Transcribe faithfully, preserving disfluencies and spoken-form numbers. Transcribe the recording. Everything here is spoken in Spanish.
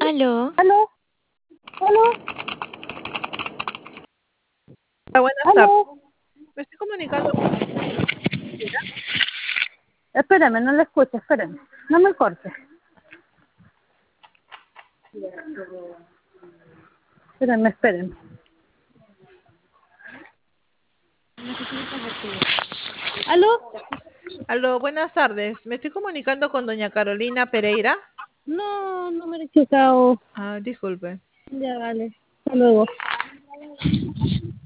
Aló. Aló, aló, Hola, buenas tardes. aló. Me estoy comunicando con Gira. Espérame, no le escucho, espérame. No me corte. Espérame, espérame. ¿Aló? Aló, buenas tardes. Me estoy comunicando con doña Carolina Pereira. No, no me he equivocado. Ah, disculpe. Ya, vale. Hasta luego.